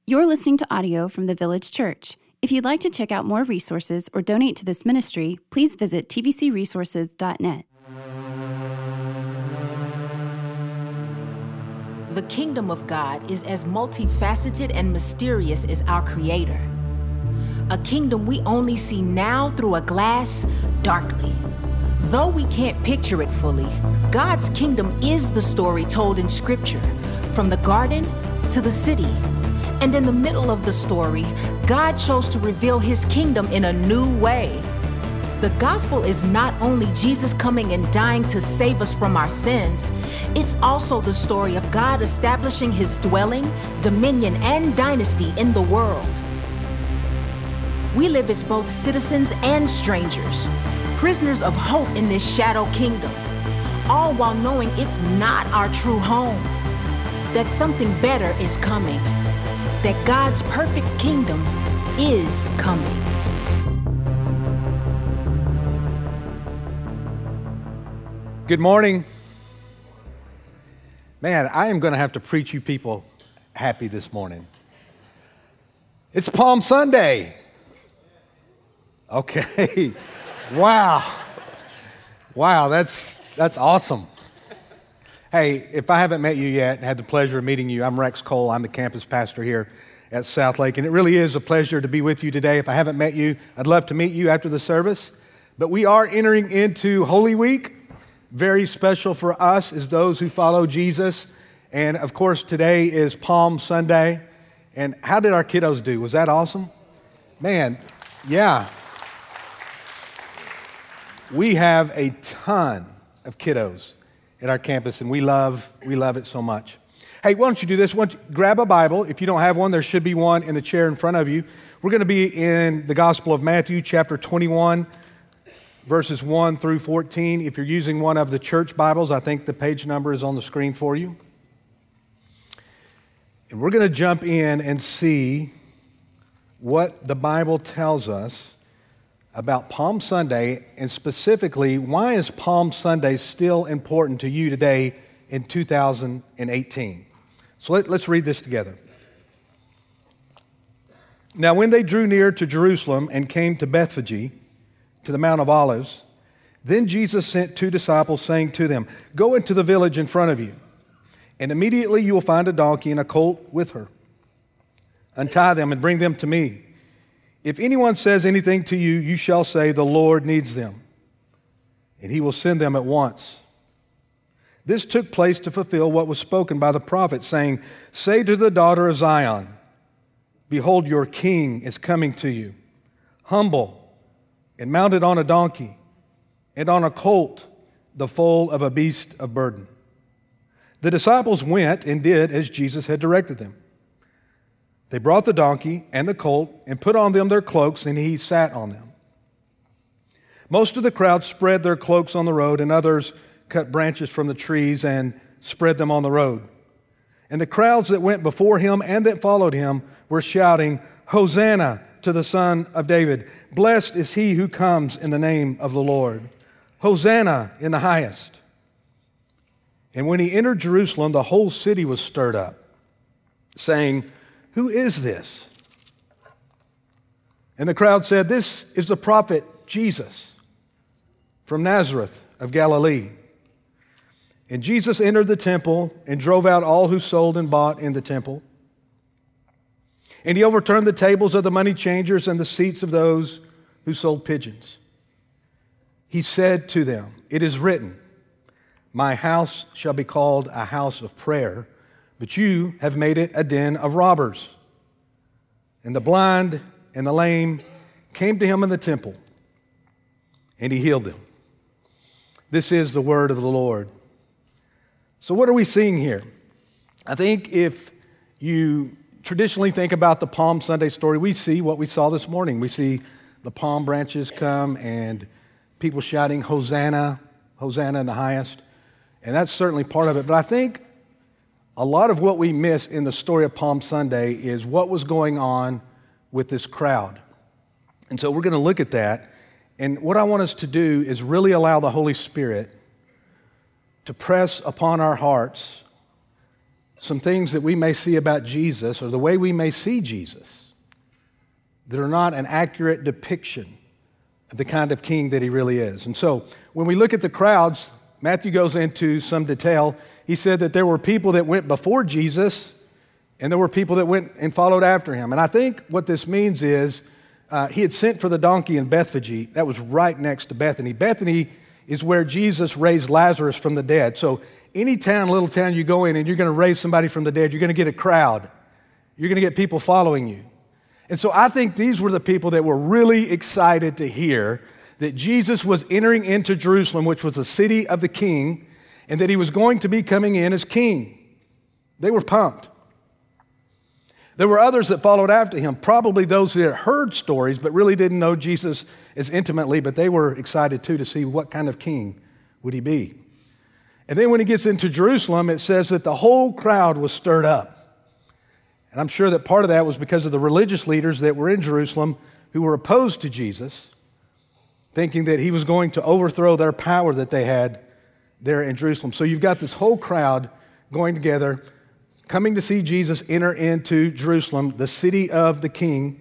You're listening to audio from the Village Church. If you'd like to check out more resources or donate to this ministry, please visit tvcresources.net. The kingdom of God is as multifaceted and mysterious as our Creator. A kingdom we only see now through a glass, darkly. Though we can't picture it fully, God's kingdom is the story told in Scripture, from the garden to the city. And in the middle of the story, God chose to reveal His kingdom in a new way. The gospel is not only Jesus coming and dying to save us from our sins, it's also the story of God establishing His dwelling, dominion, and dynasty in the world. We live as both citizens and strangers, prisoners of hope in this shadow kingdom, all while knowing it's not our true home, that something better is coming, that God's perfect kingdom is coming. Good morning. Man, I am going to have to preach you people happy this morning. It's Palm Sunday. Okay. Wow, that's awesome. Hey, if I haven't met you yet, had the pleasure of meeting you, I'm Rex Cole. I'm the campus pastor here at Southlake, and it really is a pleasure to be with you today. If I haven't met you, I'd love to meet you after the service. But we are entering into Holy Week. Very special for us as those who follow Jesus. And of course, today is Palm Sunday. And how did our kiddos do? Was that awesome? Man, yeah. We have a ton of kiddos at our campus, and we love it so much. Hey, why don't you do this? Why don't you grab a Bible. If you don't have one, there should be one in the chair in front of you. We're going to be in the Gospel of Matthew, chapter 21, verses 1 through 14. If you're using one of the church Bibles, I think the page number is on the screen for you. And we're going to jump in and see what the Bible tells us about Palm Sunday, and specifically, why is Palm Sunday still important to you today in 2018? So let's read this together. Now, when they drew near to Jerusalem and came to Bethphage, to the Mount of Olives, then Jesus sent 2 disciples, saying to them, "Go into the village in front of you, and immediately you will find a donkey and a colt with her. Untie them and bring them to me. If anyone says anything to you, you shall say, 'The Lord needs them,' and He will send them at once." This took place to fulfill what was spoken by the prophet, saying, "Say to the daughter of Zion, behold, your king is coming to you, humble and mounted on a donkey, and on a colt, the foal of a beast of burden." The disciples went and did as Jesus had directed them. They brought the donkey and the colt and put on them their cloaks, and He sat on them. Most of the crowd spread their cloaks on the road, and others cut branches from the trees and spread them on the road. And the crowds that went before Him and that followed Him were shouting, "Hosanna to the Son of David. Blessed is He who comes in the name of the Lord. Hosanna in the highest." And when He entered Jerusalem, the whole city was stirred up, saying, "Who is this?" And the crowd said, "This is the prophet Jesus from Nazareth of Galilee." And Jesus entered the temple and drove out all who sold and bought in the temple. And He overturned the tables of the money changers and the seats of those who sold pigeons. He said to them, "It is written, 'My house shall be called a house of prayer,' but you have made it a den of robbers." And the blind and the lame came to Him in the temple, and He healed them. This is the word of the Lord. So what are we seeing here? I think if you traditionally think about the Palm Sunday story, we see what we saw this morning. We see the palm branches come and people shouting, "Hosanna, Hosanna in the highest." And that's certainly part of it. But I think a lot of what we miss in the story of Palm Sunday is what was going on with this crowd. And so we're going to look at that. And what I want us to do is really allow the Holy Spirit to press upon our hearts some things that we may see about Jesus, or the way we may see Jesus, that are not an accurate depiction of the kind of king that he really is. And so when we look at the crowds, Matthew goes into some detail. He said that there were people that went before Jesus, and there were people that went and followed after him. And I think what this means is he had sent for the donkey in Bethphage. That was right next to Bethany. Bethany is where Jesus raised Lazarus from the dead. So any town, little town you go in and you're going to raise somebody from the dead, you're going to get a crowd. You're going to get people following you. And so I think these were the people that were really excited to hear that Jesus was entering into Jerusalem, which was the city of the king, and that he was going to be coming in as king. They were pumped. There were others that followed after him, probably those that had heard stories but really didn't know Jesus as intimately, but they were excited too to see what kind of king would he be. And then when he gets into Jerusalem, it says that the whole crowd was stirred up. And I'm sure that part of that was because of the religious leaders that were in Jerusalem who were opposed to Jesus, thinking that he was going to overthrow their power that they had there in Jerusalem. So you've got this whole crowd going together, coming to see Jesus enter into Jerusalem, the city of the king.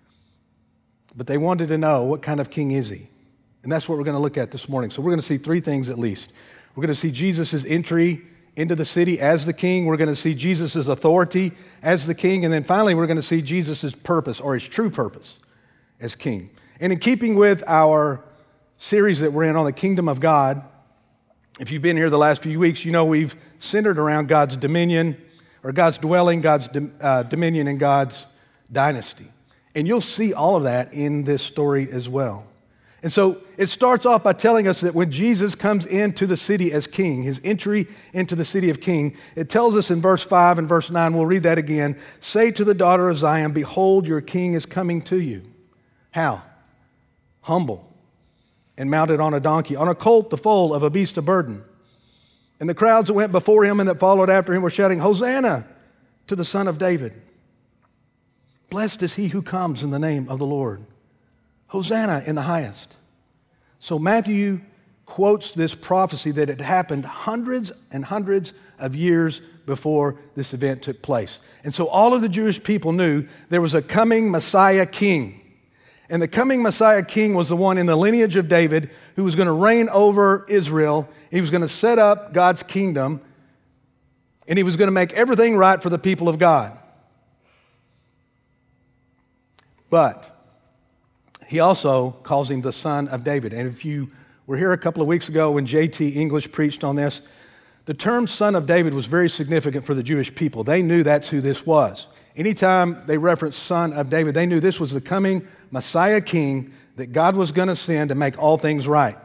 But they wanted to know, what kind of king is he? And that's what we're going to look at this morning. So we're going to see three things at least. We're going to see Jesus' entry into the city as the king. We're going to see Jesus' authority as the king. And then finally, we're going to see Jesus' purpose, or his true purpose, as king. And in keeping with our series that we're in on the kingdom of God, if you've been here the last few weeks, you know we've centered around God's dominion, or God's dwelling, God's dominion, and God's dynasty. And you'll see all of that in this story as well. And so it starts off by telling us that when Jesus comes into the city as king, his entry into the city of king, it tells us in verse 5 and verse 9, we'll read that again, "Say to the daughter of Zion, behold, your king is coming to you." How? Humble and mounted on a donkey, on a colt, the foal of a beast of burden. And the crowds that went before him and that followed after him were shouting, "Hosanna to the Son of David. Blessed is he who comes in the name of the Lord. Hosanna in the highest." So Matthew quotes this prophecy that had happened hundreds and hundreds of years before this event took place. And so all of the Jewish people knew there was a coming Messiah king. And the coming Messiah king was the one in the lineage of David who was going to reign over Israel. He was going to set up God's kingdom, and he was going to make everything right for the people of God. But he also calls him the Son of David. And if you were here a couple of weeks ago when J.T. English preached on this, the term Son of David was very significant for the Jewish people. They knew that's who this was. Anytime they referenced Son of David, they knew this was the coming Messiah king that God was going to send to make all things right.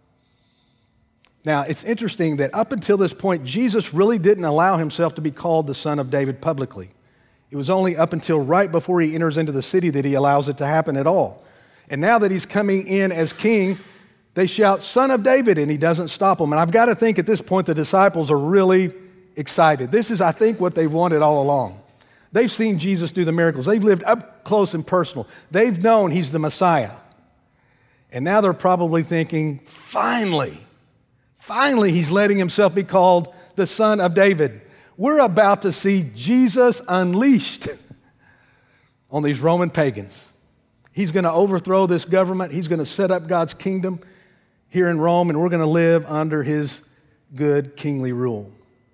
Now, it's interesting that up until this point, Jesus really didn't allow himself to be called the Son of David publicly. It was only up until right before he enters into the city that he allows it to happen at all. And now that he's coming in as king, they shout, "Son of David," and he doesn't stop them. And I've got to think at this point the disciples are really excited. This is, I think, what they've wanted all along. They've seen Jesus do the miracles. They've lived up close and personal. They've known he's the Messiah. And now they're probably thinking, finally he's letting himself be called the Son of David. We're about to see Jesus unleashed on these Roman pagans. He's going to overthrow this government. He's going to set up God's kingdom here in Rome, and we're going to live under his good kingly rule.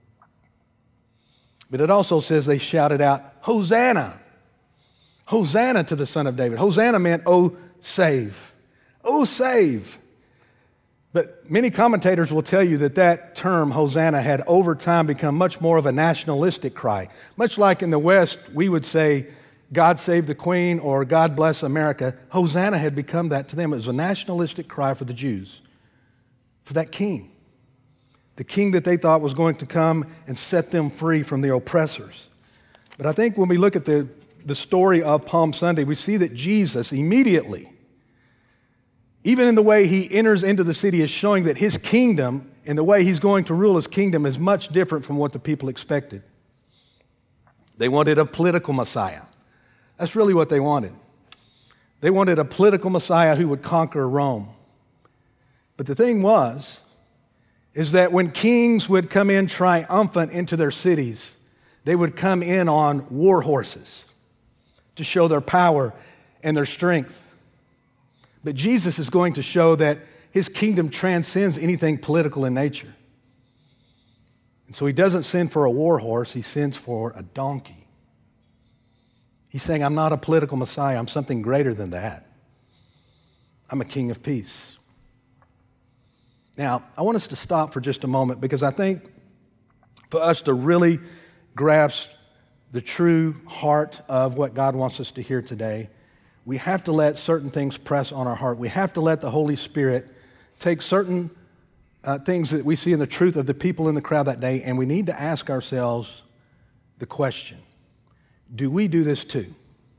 But it also says they shouted out, "Hosanna! Hosanna to the Son of David." Hosanna meant, "Oh, save. Oh, save." But many commentators will tell you that that term, Hosanna, had over time become much more of a nationalistic cry. Much like in the West, we would say, "God save the Queen," or "God bless America." Hosanna had become that to them. It was a nationalistic cry for the Jews, for that king. The king that they thought was going to come and set them free from their oppressors. But I think when we look at the story of Palm Sunday, we see that Jesus immediately, even in the way he enters into the city, is showing that his kingdom and the way he's going to rule his kingdom is much different from what the people expected. They wanted a political Messiah. That's really what they wanted. They wanted a political Messiah who would conquer Rome. But the thing is that when kings would come in triumphant into their cities, They would come in on war horses to show their power and their strength. But Jesus is going to show that his kingdom transcends anything political in nature. And so he doesn't send for a war horse, he sends for a donkey. He's saying, I'm not a political Messiah, I'm something greater than that. I'm a king of peace. Now, I want us to stop for just a moment because I think for us to really grasp the true heart of what God wants us to hear today, we have to let certain things press on our heart. We have to let the Holy Spirit take certain things that we see in the truth of the people in the crowd that day, and we need to ask ourselves the question, do we do this too?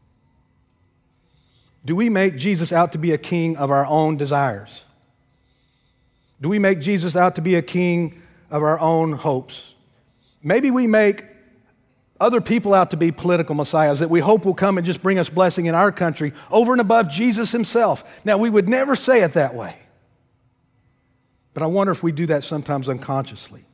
Do we make Jesus out to be a king of our own desires? Do we make Jesus out to be a king of our own hopes? Maybe we make other people out to be political messiahs that we hope will come and just bring us blessing in our country over and above Jesus himself. Now, we would never say it that way. But I wonder if we do that sometimes unconsciously.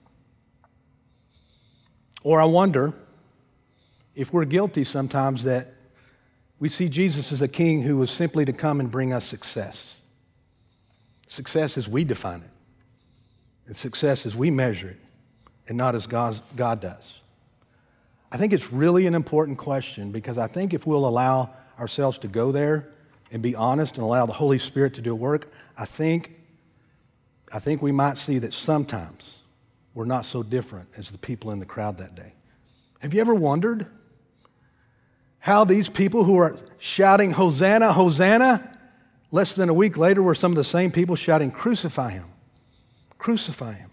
Or I wonder if we're guilty sometimes that we see Jesus as a king who was simply to come and bring us success. Success as we define it. And success as we measure it, and not as God does. I think it's really an important question because I think if we'll allow ourselves to go there and be honest and allow the Holy Spirit to do work, I think we might see that sometimes we're not so different as the people in the crowd that day. Have you ever wondered how these people who are shouting, Hosanna, Hosanna, less than a week later were some of the same people shouting, crucify him, crucify him.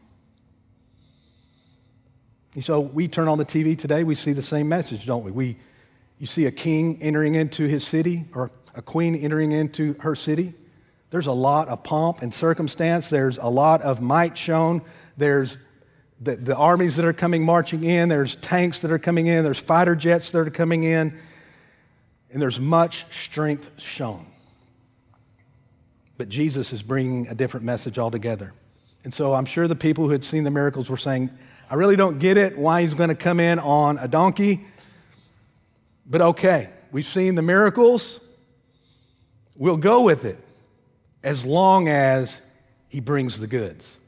And so we turn on the TV today, we see the same message, don't we? You see a king entering into his city or a queen entering into her city. There's a lot of pomp and circumstance. There's a lot of might shown. There's the armies that are coming marching in. There's tanks that are coming in. There's fighter jets that are coming in. And there's much strength shown. But Jesus is bringing a different message altogether. And so I'm sure the people who had seen the miracles were saying, I really don't get it, why he's going to come in on a donkey. But okay, we've seen the miracles. We'll go with it as long as he brings the goods.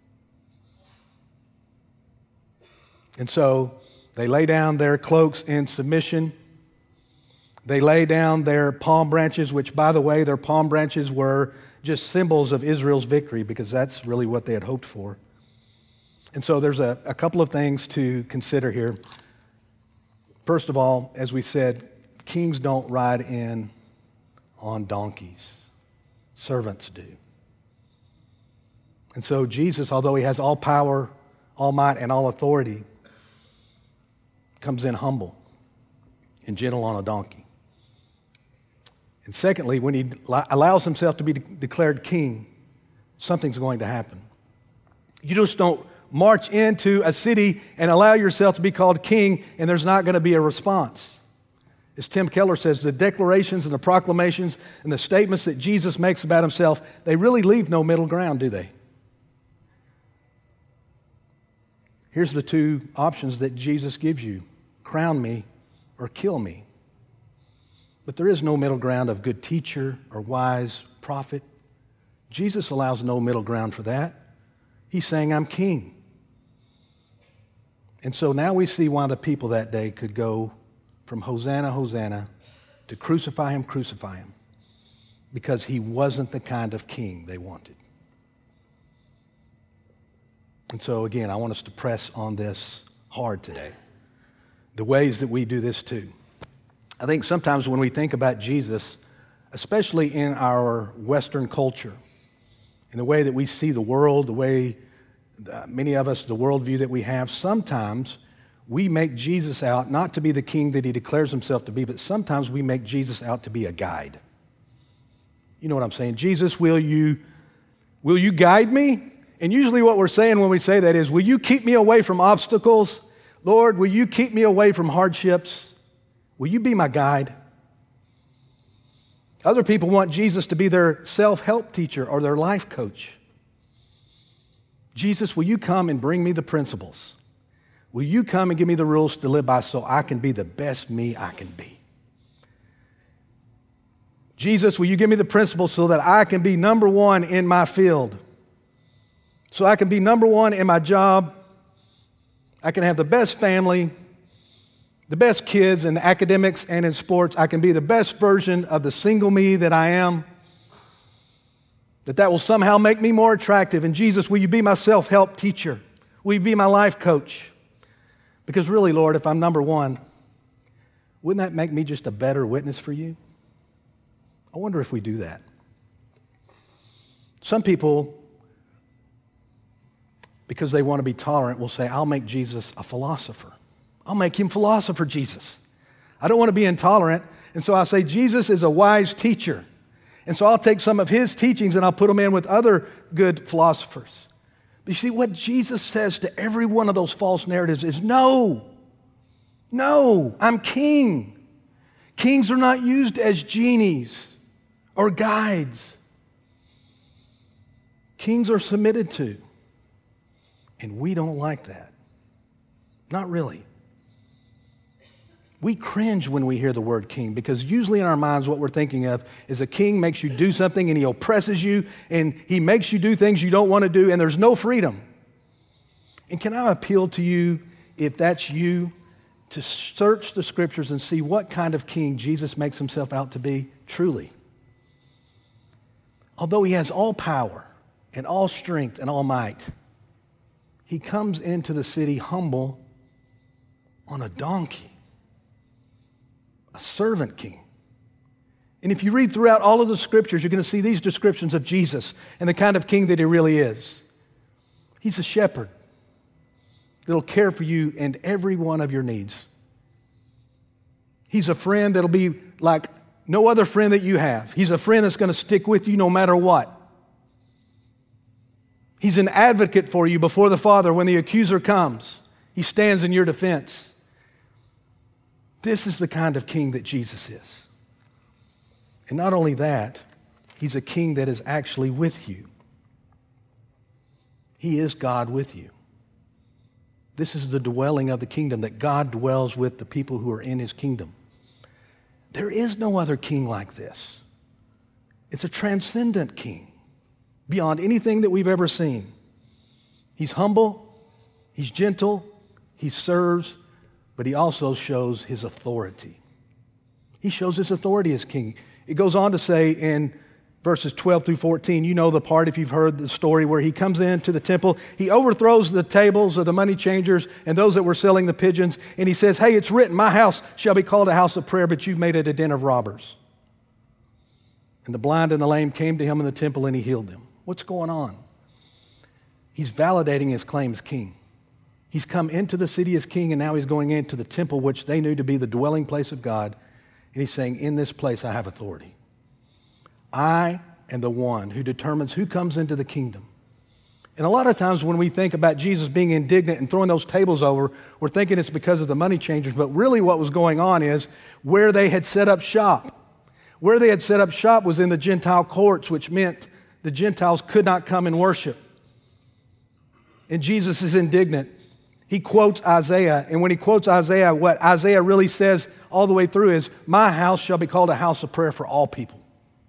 And so they lay down their cloaks in submission. They lay down their palm branches, which, by the way, their palm branches were just symbols of Israel's victory because that's really what they had hoped for. And so there's a couple of things to consider here. First of all, as we said, kings don't ride in on donkeys. Servants do. And so Jesus, although he has all power, all might, and all authority, comes in humble and gentle on a donkey. And secondly, when he allows himself to be declared king, something's going to happen. You just don't march into a city and allow yourself to be called king and there's not going to be a response. As Tim Keller says, the declarations and the proclamations and the statements that Jesus makes about himself, they really leave no middle ground, do they? Here's the two options that Jesus gives you: crown me or kill me. But there is no middle ground of good teacher or wise prophet. Jesus allows no middle ground for that. He's saying, I'm king. And so now we see why the people that day could go from Hosanna, Hosanna to crucify him, crucify him. Because he wasn't the kind of king they wanted. And so again, I want us to press on this hard today. The ways that we do this too. I think sometimes when we think about Jesus, especially in our Western culture, in the way that we see the world, the way many of us, the worldview that we have, sometimes we make Jesus out not to be the king that he declares himself to be, but sometimes we make Jesus out to be a guide. You know what I'm saying? Jesus, will you guide me? And usually what we're saying when we say that is, will you keep me away from obstacles? Lord, will you keep me away from hardships? Will you be my guide? Other people want Jesus to be their self-help teacher or their life coach. Jesus, will you come and bring me the principles? Will you come and give me the rules to live by so I can be the best me I can be? Jesus, will you give me the principles so that I can be number one in my field? So I can be number one in my job. I can have the best family, the best kids in academics and in sports. I can be the best version of the single me that I am. That will somehow make me more attractive. And Jesus, will you be my self-help teacher? Will you be my life coach? Because really, Lord, if I'm number one, wouldn't that make me just a better witness for you? I wonder if we do that. Some people, because they want to be tolerant, will say, I'll make Jesus a philosopher. I'll make him philosopher Jesus. I don't want to be intolerant, and so I say Jesus is a wise teacher. And so I'll take some of his teachings and I'll put them in with other good philosophers. But you see, what Jesus says to every one of those false narratives is no, I'm king. Kings are not used as genies or guides. Kings are submitted to. And we don't like that. Not really. We cringe when we hear the word king because usually in our minds what we're thinking of is a king makes you do something and he oppresses you and he makes you do things you don't want to do and there's no freedom. And can I appeal to you, if that's you, to search the scriptures and see what kind of king Jesus makes himself out to be truly. Although he has all power and all strength and all might, he comes into the city humble on a donkey, a servant king. And if you read throughout all of the scriptures, you're going to see these descriptions of Jesus and the kind of king that he really is. He's a shepherd that'll care for you and every one of your needs. He's a friend that'll be like no other friend that you have. He's a friend that's going to stick with you no matter what. He's an advocate for you before the Father when the accuser comes. He stands in your defense. This is the kind of king that Jesus is. And not only that, he's a king that is actually with you. He is God with you. This is the dwelling of the kingdom, that God dwells with the people who are in his kingdom. There is no other king like this. It's a transcendent king, beyond anything that we've ever seen. He's humble, he's gentle, he serves, but he also shows his authority. He shows his authority as king. It goes on to say in verses 12 through 14, you know the part if you've heard the story where he comes into the temple, he overthrows the tables of the money changers and those that were selling the pigeons, and he says, hey, it's written, my house shall be called a house of prayer, but you've made it a den of robbers. And the blind and the lame came to him in the temple and he healed them. What's going on? He's validating his claim as king. He's come into the city as king, and now he's going into the temple, which they knew to be the dwelling place of God. And he's saying, in this place I have authority. I am the one who determines who comes into the kingdom. And a lot of times when we think about Jesus being indignant and throwing those tables over, we're thinking it's because of the money changers. But really what was going on is where they had set up shop. Where they had set up shop was in the Gentile courts, which meant the Gentiles could not come and worship. And Jesus is indignant. He quotes Isaiah, and when he quotes Isaiah, what Isaiah really says all the way through is, my house shall be called a house of prayer for all people.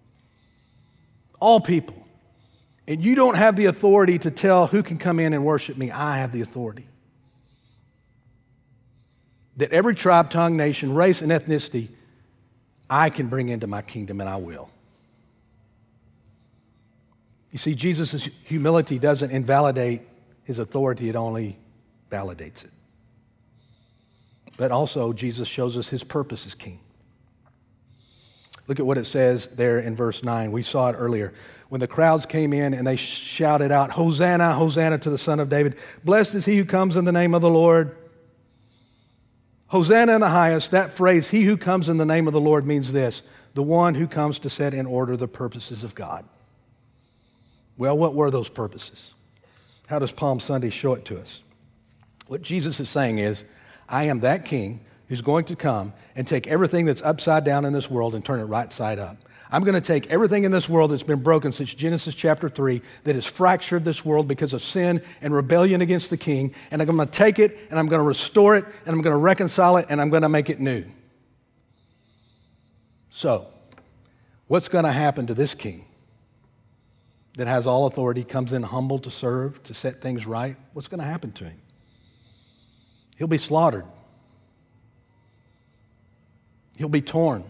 All people. And you don't have the authority to tell who can come in and worship me. I have the authority. That every tribe, tongue, nation, race, and ethnicity, I can bring into my kingdom, and I will. You see, Jesus' humility doesn't invalidate his authority, it only validates it. But also, Jesus shows us his purpose as king. Look at what it says there in verse 9. We saw it earlier. When the crowds came in and they shouted out, Hosanna, Hosanna to the Son of David. Blessed is he who comes in the name of the Lord. Hosanna in the highest. That phrase, he who comes in the name of the Lord, means this: the one who comes to set in order the purposes of God. Well, what were those purposes? How does Palm Sunday show it to us? What Jesus is saying is, I am that king who's going to come and take everything that's upside down in this world and turn it right side up. I'm going to take everything in this world that's been broken since Genesis chapter 3, that has fractured this world because of sin and rebellion against the king, and I'm going to take it, and I'm going to restore it, and I'm going to reconcile it, and I'm going to make it new. So, what's going to happen to this king that has all authority, comes in humble to serve, to set things right? What's going to happen to him? He'll be slaughtered. He'll be torn,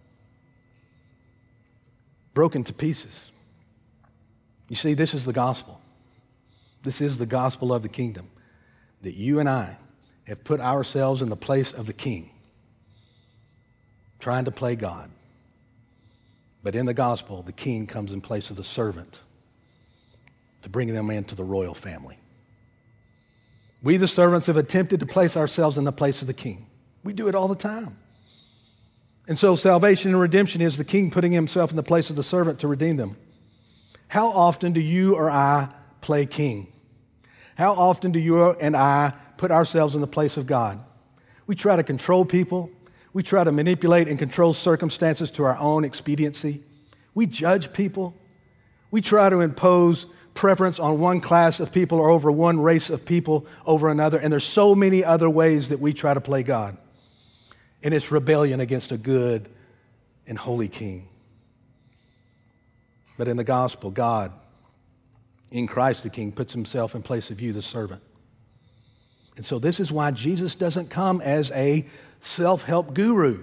broken to pieces. You see, this is the gospel. This is the gospel of the kingdom, that you and I have put ourselves in the place of the king, trying to play God. But in the gospel, the king comes in place of the servant to bring them into the royal family. We, the servants, have attempted to place ourselves in the place of the king. We do it all the time. And so salvation and redemption is the king putting himself in the place of the servant to redeem them. How often do you or I play king? How often do you and I put ourselves in the place of God? We try to control people. We try to manipulate and control circumstances to our own expediency. We judge people. We try to impose preference on one class of people or over one race of people over another. And there's so many other ways that we try to play God. And it's rebellion against a good and holy king. But in the gospel, God, in Christ the King, puts himself in place of you, the servant. And so this is why Jesus doesn't come as a self-help guru.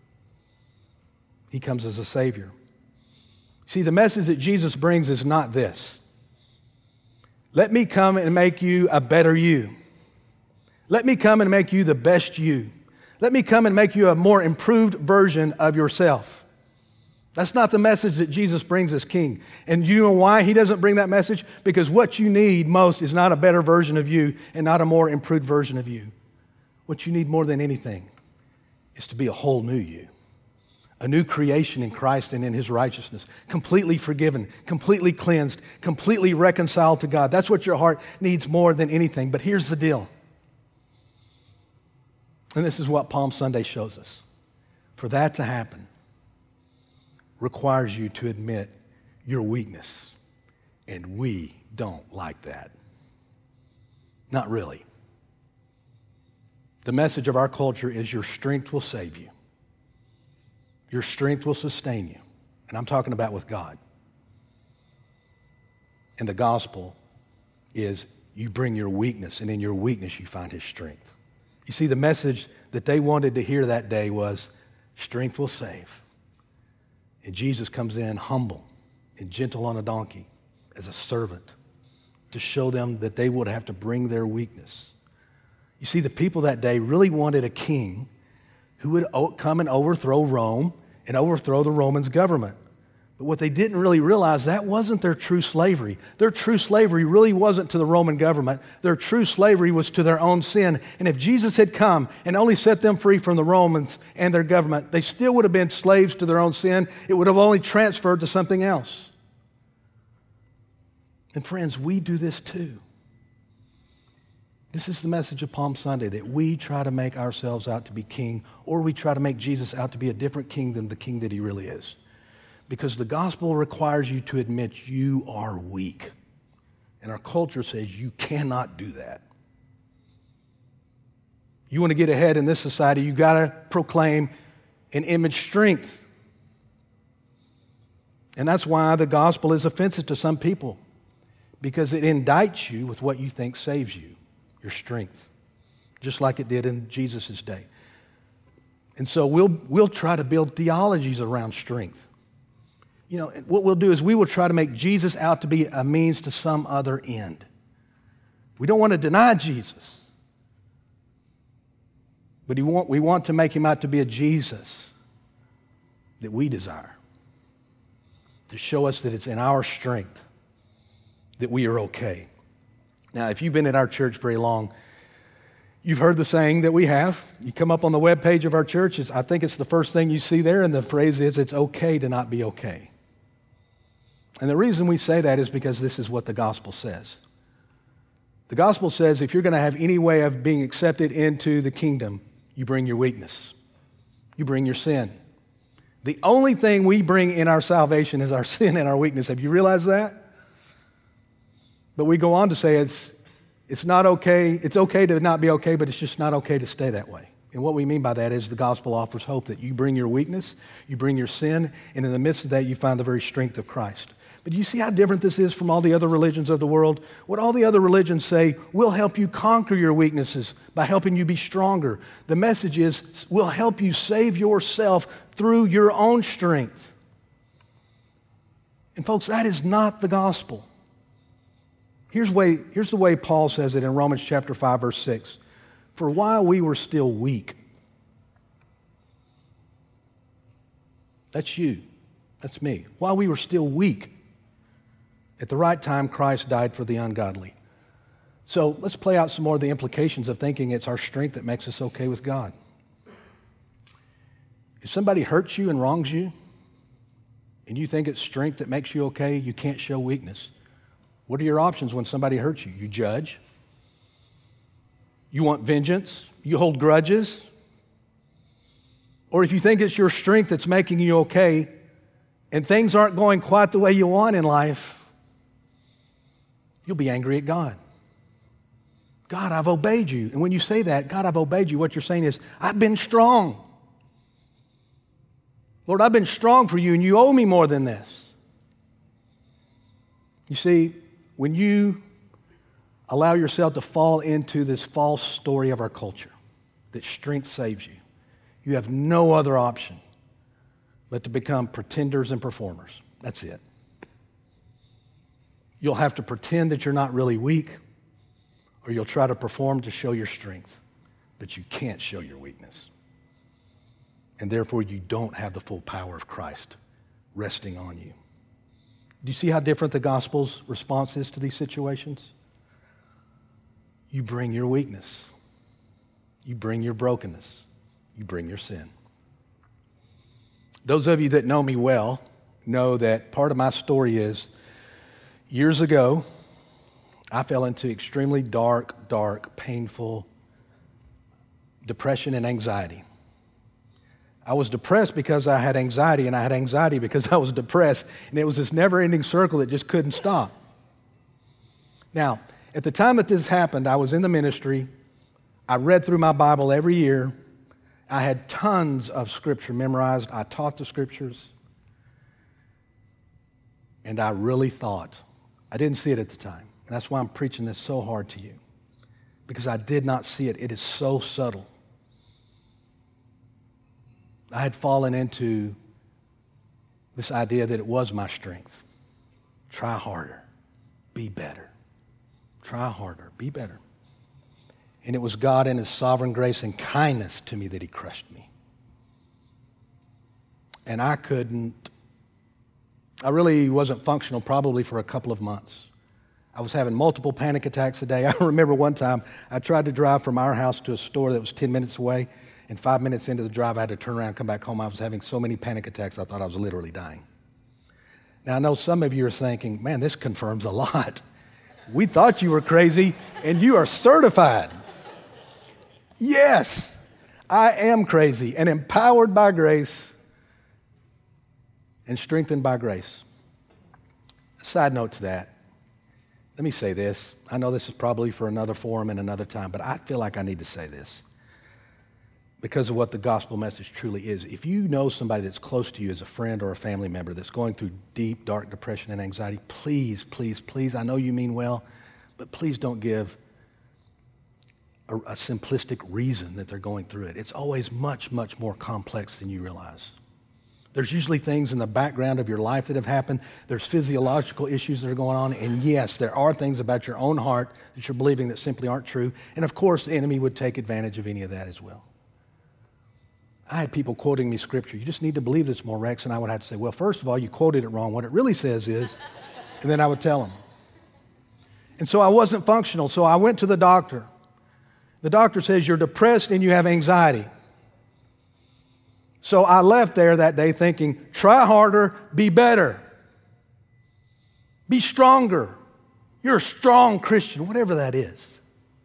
He comes as a Savior. See, the message that Jesus brings is not this: let me come and make you a better you. Let me come and make you the best you. Let me come and make you a more improved version of yourself. That's not the message that Jesus brings as King. And you know why he doesn't bring that message? Because what you need most is not a better version of you and not a more improved version of you. What you need more than anything is to be a whole new you, a new creation in Christ and in his righteousness, completely forgiven, completely cleansed, completely reconciled to God. That's what your heart needs more than anything. But here's the deal. And this is what Palm Sunday shows us. For that to happen requires you to admit your weakness. And we don't like that. Not really. The message of our culture is your strength will save you. Your strength will sustain you. And I'm talking about with God. And the gospel is you bring your weakness, and in your weakness you find his strength. You see, the message that they wanted to hear that day was strength will save. And Jesus comes in humble and gentle on a donkey as a servant to show them that they would have to bring their weakness. You see, the people that day really wanted a king who would come and overthrow Rome and overthrow the Romans' government. But what they didn't really realize, that wasn't their true slavery. Their true slavery really wasn't to the Roman government. Their true slavery was to their own sin. And if Jesus had come and only set them free from the Romans and their government, they still would have been slaves to their own sin. It would have only transferred to something else. And friends, we do this too. This is the message of Palm Sunday, that we try to make ourselves out to be king, or we try to make Jesus out to be a different king than the king that he really is. Because the gospel requires you to admit you are weak. And our culture says you cannot do that. You want to get ahead in this society, you got to proclaim and image strength. And that's why the gospel is offensive to some people, because it indicts you with what you think saves you, your strength, just like it did in Jesus' day. And so we'll try to build theologies around strength. You know, what we'll do is we will try to make Jesus out to be a means to some other end. We don't want to deny Jesus, but we want to make him out to be a Jesus that we desire, to show us that it's in our strength that we are okay. Now, if you've been at our church very long, you've heard the saying that we have. You come up on the webpage of our church, I think it's the first thing you see there, and the phrase is, it's okay to not be okay. And the reason we say that is because this is what the gospel says. The gospel says if you're going to have any way of being accepted into the kingdom, you bring your weakness. You bring your sin. The only thing we bring in our salvation is our sin and our weakness. Have you realized that? But we go on to say it's not okay. It's okay to not be okay, but it's just not okay to stay that way. And what we mean by that is the gospel offers hope that you bring your weakness, you bring your sin, and in the midst of that, you find the very strength of Christ. But you see how different this is from all the other religions of the world? What all the other religions say, we'll help you conquer your weaknesses by helping you be stronger. The message is, we'll help you save yourself through your own strength. And folks, that is not the gospel. Here's the way Paul says it in Romans chapter 5, verse 6. For while we were still weak, that's you, that's me. While we were still weak, at the right time, Christ died for the ungodly. So let's play out some more of the implications of thinking it's our strength that makes us okay with God. If somebody hurts you and wrongs you, and you think it's strength that makes you okay, you can't show weakness. What are your options when somebody hurts you? You judge. You want vengeance. You hold grudges. Or if you think it's your strength that's making you okay, and things aren't going quite the way you want in life, you'll be angry at God. God, I've obeyed you. And when you say that, God, I've obeyed you, what you're saying is, I've been strong. Lord, I've been strong for you, and you owe me more than this. You see, when you allow yourself to fall into this false story of our culture, that strength saves you, you have no other option but to become pretenders and performers. That's it. You'll have to pretend that you're not really weak, or you'll try to perform to show your strength, but you can't show your weakness. And therefore, you don't have the full power of Christ resting on you. Do you see how different the gospel's response is to these situations? You bring your weakness. You bring your brokenness. You bring your sin. Those of you that know me well know that part of my story is years ago, I fell into extremely dark, painful depression and anxiety. I was depressed because I had anxiety, and I had anxiety because I was depressed, and it was this never-ending circle that just couldn't stop. Now, at the time that this happened, I was in the ministry. I read through my Bible every year. I had tons of scripture memorized. I taught the scriptures. And I really thought, I didn't see it at the time. And that's why I'm preaching this so hard to you, because I did not see it. It is so subtle. I had fallen into this idea that it was my strength. Try harder, be better. Try harder, be better. And it was God in His sovereign grace and kindness to me that He crushed me. And I really wasn't functional probably for a couple of months. I was having multiple panic attacks a day. I remember one time I tried to drive from our house to a store that was 10 minutes away, and 5 minutes into the drive, I had to turn around and come back home. I was having so many panic attacks, I thought I was literally dying. Now, I know some of you are thinking, man, this confirms a lot. We thought you were crazy, and you are certified. Yes, I am crazy and empowered by grace and strengthened by grace. A side note to that, let me say this. I know this is probably for another forum and another time, but I feel like I need to say this because of what the gospel message truly is. If you know somebody that's close to you as a friend or a family member that's going through deep, dark depression and anxiety, please, please, please, I know you mean well, but please don't give a simplistic reason that they're going through it. It's always much, much more complex than you realize. There's usually things in the background of your life that have happened. There's physiological issues that are going on. And yes, there are things about your own heart that you're believing that simply aren't true. And of course, the enemy would take advantage of any of that as well. I had people quoting me scripture. You just need to believe this more, Rex. And I would have to say, well, first of all, you quoted it wrong. What it really says is, and then I would tell them. And so I wasn't functional. So I went to the doctor. The doctor says, you're depressed and you have anxiety. So I left there that day thinking, try harder, be better. Be stronger. You're a strong Christian, whatever that is.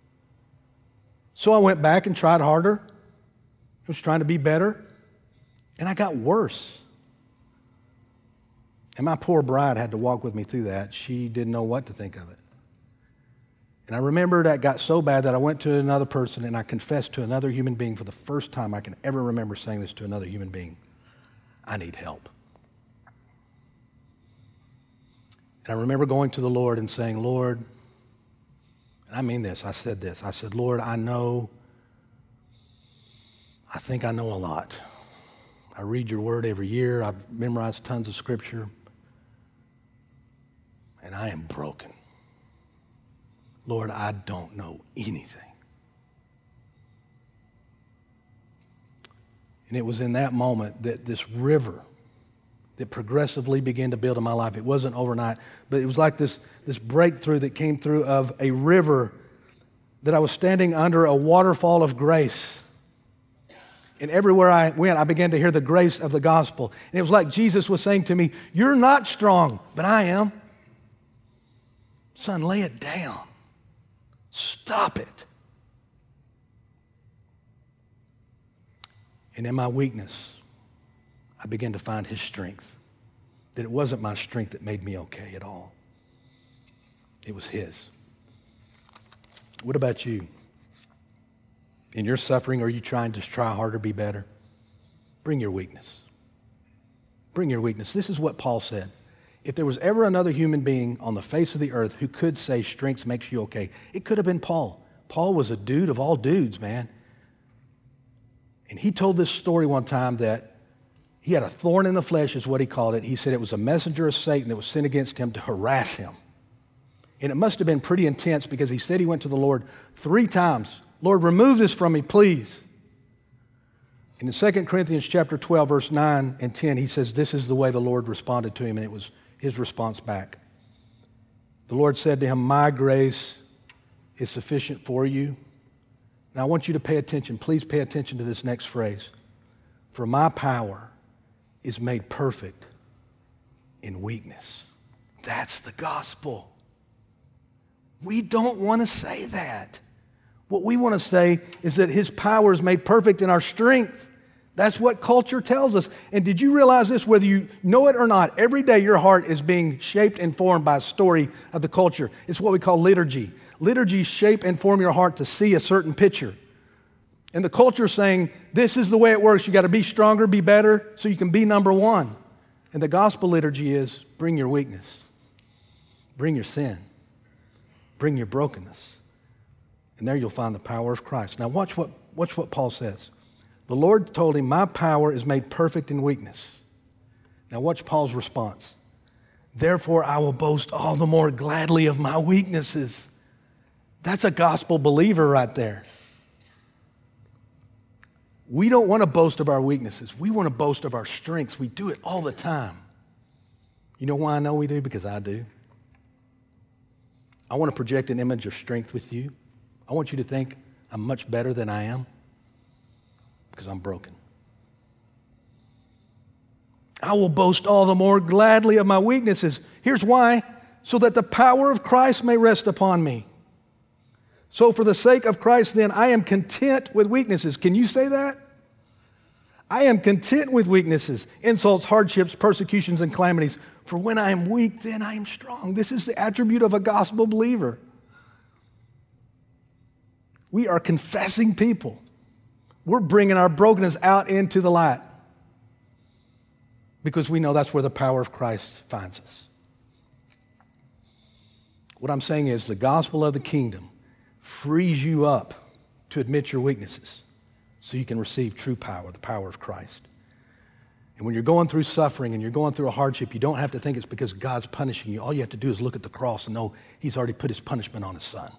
So I went back and tried harder. I was trying to be better, and I got worse. And my poor bride had to walk with me through that. She didn't know what to think of it. And I remember that got so bad that I went to another person and I confessed to another human being for the first time I can ever remember saying this to another human being. I need help. And I remember going to the Lord and saying, Lord, and I mean this, I said this. I said, Lord, I think I know a lot. I read your word every year. I've memorized tons of scripture. And I am broken. Lord, I don't know anything. And it was in that moment that this river that progressively began to build in my life. It wasn't overnight, but it was like this breakthrough that came through of a river that I was standing under a waterfall of grace. And everywhere I went, I began to hear the grace of the gospel. And it was like Jesus was saying to me, you're not strong, but I am. Son, lay it down. Stop it. And in my weakness, I began to find his strength. That it wasn't my strength that made me okay at all. It was his. What about you? In your suffering, are you trying to try harder, be better? Bring your weakness. Bring your weakness. This is what Paul said. If there was ever another human being on the face of the earth who could say strength makes you okay, it could have been Paul. Paul was a dude of all dudes, man. And he told this story one time that he had a thorn in the flesh is what he called it. He said it was a messenger of Satan that was sent against him to harass him. And it must have been pretty intense because he said he went to the Lord 3 times. Lord, remove this from me, please. And in 2 Corinthians chapter 12, verse 9 and 10, he says this is the way the Lord responded to him, and it was his response back. The Lord said to him, my grace is sufficient for you. Now I want you to pay attention. Please pay attention to this next phrase. For my power is made perfect in weakness. That's the gospel. We don't want to say that. What we want to say is that his power is made perfect in our strength. That's what culture tells us. And did you realize this? Whether you know it or not, every day your heart is being shaped and formed by a story of the culture. It's what we call liturgy. Liturgy shape and form your heart to see a certain picture. And the culture is saying, this is the way it works. You got to be stronger, be better, so you can be number one. And the gospel liturgy is bring your weakness. Bring your sin. Bring your brokenness. And there you'll find the power of Christ. Now watch what Paul says. The Lord told him, my power is made perfect in weakness. Now watch Paul's response. Therefore I will boast all the more gladly of my weaknesses. That's a gospel believer right there. We don't want to boast of our weaknesses. We want to boast of our strengths. We do it all the time. You know why I know we do? Because I do. I want to project an image of strength with you. I want you to think I'm much better than I am because I'm broken. I will boast all the more gladly of my weaknesses. Here's why. So that the power of Christ may rest upon me. So for the sake of Christ, then, I am content with weaknesses. Can you say that? I am content with weaknesses, insults, hardships, persecutions, and calamities. For when I am weak, then I am strong. This is the attribute of a gospel believer. We are confessing people. We're bringing our brokenness out into the light because we know that's where the power of Christ finds us. What I'm saying is the gospel of the kingdom frees you up to admit your weaknesses so you can receive true power, the power of Christ. And when you're going through suffering and you're going through a hardship, you don't have to think it's because God's punishing you. All you have to do is look at the cross and know he's already put his punishment on his son.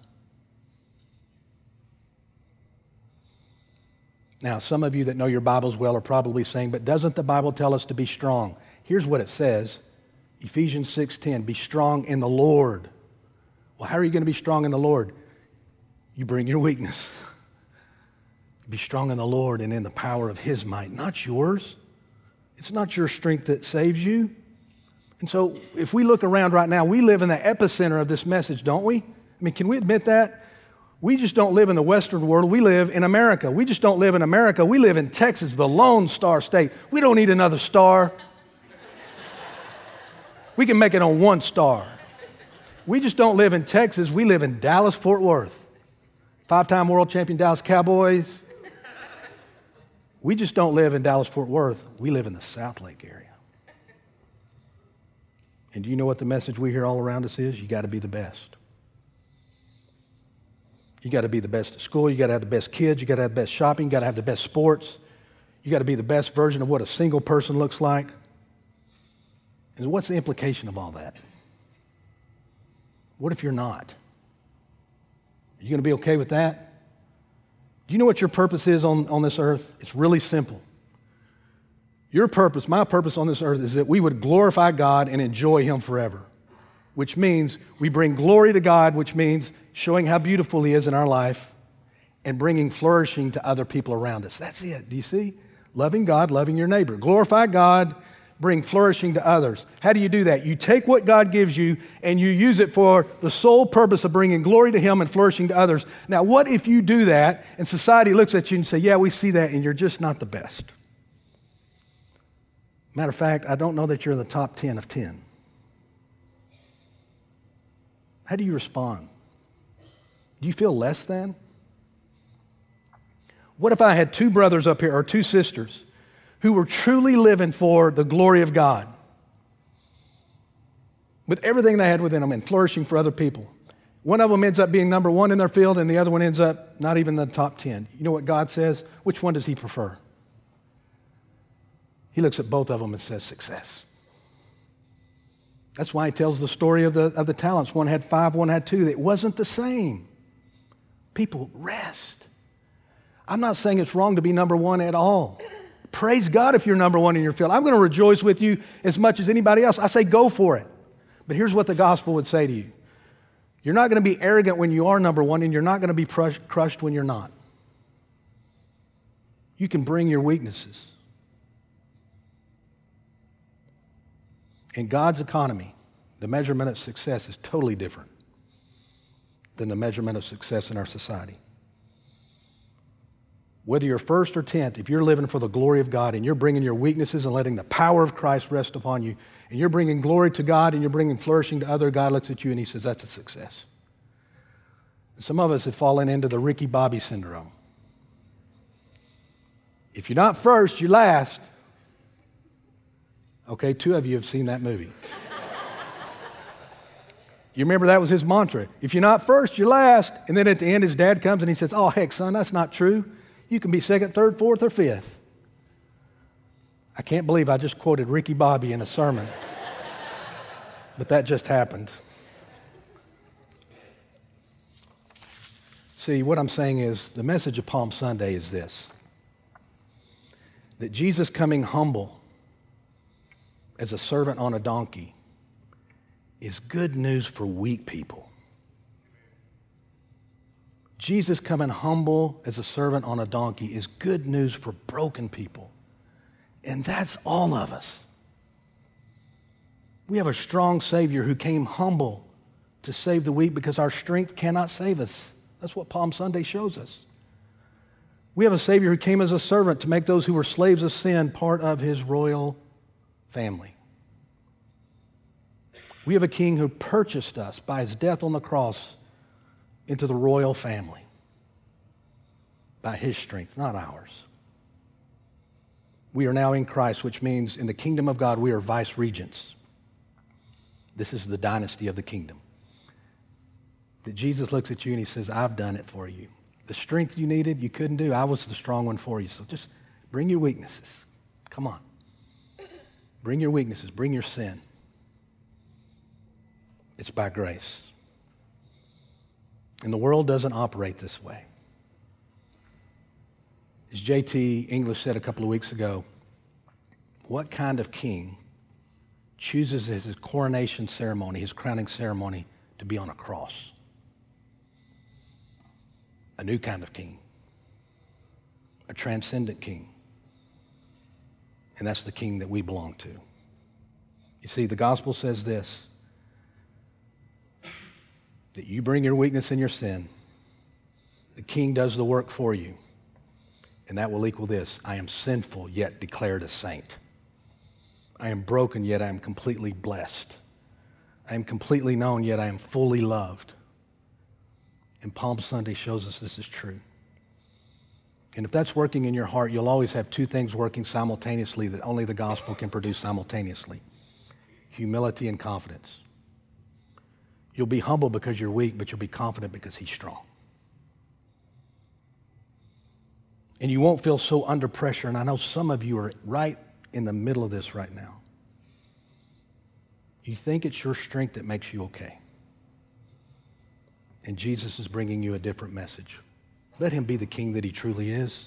Now, some of you that know your Bibles well are probably saying, but doesn't the Bible tell us to be strong? Here's what it says, Ephesians 6:10, be strong in the Lord. Well, how are you going to be strong in the Lord? You bring your weakness. Be strong in the Lord and in the power of his might, not yours. It's not your strength that saves you. And so if we look around right now, we live in the epicenter of this message, don't we? I mean, can we admit that? We just don't live in the Western world. We live in America. We just don't live in America. We live in Texas, the Lone Star State. We don't need another star. We can make it on 1 star. We just don't live in Texas. We live in Dallas, Fort Worth. 5-time world champion Dallas Cowboys. We just don't live in Dallas, Fort Worth. We live in the South Lake area. And do you know what the message we hear all around us is? You got to be the best. You got to be the best at school. You got to have the best kids. You got to have the best shopping. You got to have the best sports. You got to be the best version of what a single person looks like. And what's the implication of all that? What if you're not? Are you going to be okay with that? Do you know what your purpose is on this earth? It's really simple. Your purpose, my purpose on this earth is that we would glorify God and enjoy Him forever, which means we bring glory to God, which means showing how beautiful He is in our life and bringing flourishing to other people around us. That's it. Do you see? Loving God, loving your neighbor. Glorify God, bring flourishing to others. How do you do that? You take what God gives you and you use it for the sole purpose of bringing glory to Him and flourishing to others. Now, what if you do that and society looks at you and say, yeah, we see that and you're just not the best? Matter of fact, I don't know that you're in the top 10 of 10. How do you respond? Do you feel less than? What if I had 2 brothers up here or 2 sisters who were truly living for the glory of God with everything they had within them and flourishing for other people? One of them ends up being number 1 in their field and the other one ends up not even in the top 10. You know what God says? Which one does He prefer? He looks at both of them and says success. That's why He tells the story of the talents. One had 5, one had 2. It wasn't the same. People, rest. I'm not saying it's wrong to be number 1 at all. Praise God if you're number 1 in your field. I'm going to rejoice with you as much as anybody else. I say go for it. But here's what the gospel would say to you. You're not going to be arrogant when you are number 1, and you're not going to be crushed when you're not. You can bring your weaknesses. In God's economy, the measurement of success is totally different than the measurement of success in our society. Whether you're first or 10th, if you're living for the glory of God and you're bringing your weaknesses and letting the power of Christ rest upon you, and you're bringing glory to God and you're bringing flourishing to others, God looks at you and He says, that's a success. And some of us have fallen into the Ricky Bobby syndrome. If you're not first, you're last. Okay, 2 of you have seen that movie. You remember that was his mantra. If you're not first, you're last. And then at the end, his dad comes and he says, oh, heck, son, that's not true. You can be 2nd, 3rd, 4th, or 5th. I can't believe I just quoted Ricky Bobby in a sermon. But that just happened. See, what I'm saying is the message of Palm Sunday is this. That Jesus coming humble as a servant on a donkey is good news for weak people. Jesus coming humble as a servant on a donkey is good news for broken people. And that's all of us. We have a strong Savior who came humble to save the weak because our strength cannot save us. That's what Palm Sunday shows us. We have a Savior who came as a servant to make those who were slaves of sin part of His royal family. We have a King who purchased us by His death on the cross into the royal family by His strength, not ours. We are now in Christ, which means in the kingdom of God, we are vice regents. This is the dynasty of the kingdom. That Jesus looks at you and He says, I've done it for you. The strength you needed, you couldn't do. I was the strong one for you. So just bring your weaknesses. Come on. Bring your weaknesses. Bring your sin. It's by grace. And the world doesn't operate this way. As J.T. English said a couple of weeks ago, what kind of king chooses his coronation ceremony, his crowning ceremony, to be on a cross? A new kind of king. A transcendent king. And that's the king that we belong to. You see, the gospel says this, that you bring your weakness and your sin. The king does the work for you. And that will equal this: I am sinful, yet declared a saint. I am broken, yet I am completely blessed. I am completely known, yet I am fully loved. And Palm Sunday shows us this is true. And if that's working in your heart, you'll always have two things working simultaneously that only the gospel can produce simultaneously: humility and confidence. You'll be humble because you're weak, but you'll be confident because he's strong. And you won't feel so under pressure, and I know some of you are right in the middle of this right now. You think it's your strength that makes you okay. And Jesus is bringing you a different message. Let him be the king that he truly is.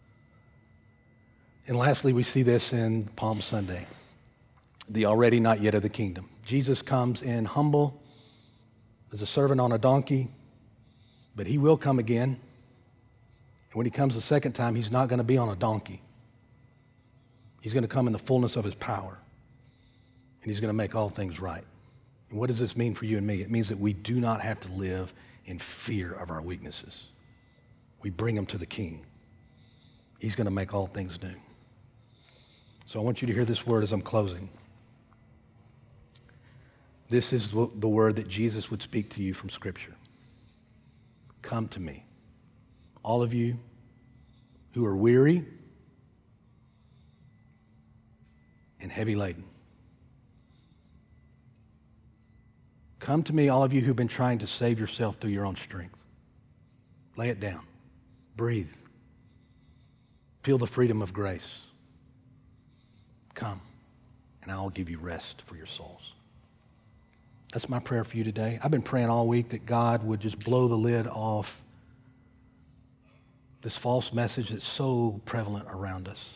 And lastly, we see this in Palm Sunday, the already not yet of the kingdom. Jesus comes in humble as a servant on a donkey, but he will come again. And when he comes the second time, he's not going to be on a donkey. He's going to come in the fullness of his power, and he's going to make all things right. And what does this mean for you and me? It means that we do not have to live in fear of our weaknesses. We bring them to the King. He's going to make all things new. So I want you to hear this word as I'm closing. This is the word that Jesus would speak to you from Scripture. Come to me, all of you who are weary and heavy laden. Come to me, all of you who've been trying to save yourself through your own strength. Lay it down. Breathe. Feel the freedom of grace. Come, and I'll give you rest for your souls. That's my prayer for you today. I've been praying all week that God would just blow the lid off this false message that's so prevalent around us.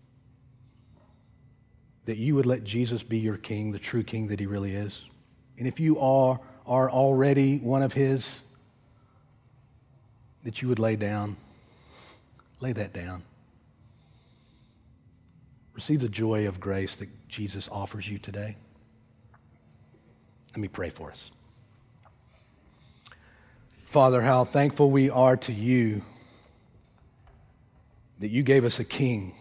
That you would let Jesus be your king, the true king that he really is. And if you are already one of his, that you would lay that down. Receive the joy of grace that Jesus offers you today. Let me pray for us. Father, how thankful we are to you that you gave us a king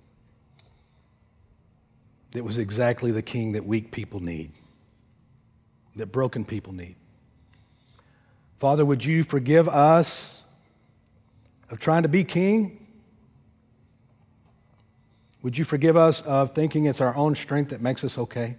that was exactly the king that weak people need, that broken people need. Father, would you forgive us of trying to be king? Would you forgive us of thinking it's our own strength that makes us okay?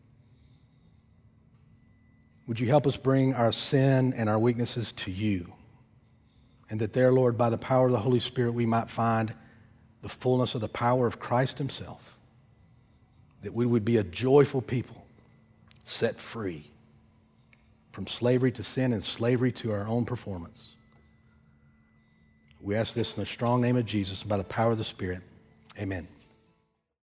Would you help us bring our sin and our weaknesses to you? And that there, Lord, by the power of the Holy Spirit, we might find the fullness of the power of Christ himself. That we would be a joyful people, set free from slavery to sin and slavery to our own performance. We ask this in the strong name of Jesus, by the power of the Spirit. Amen.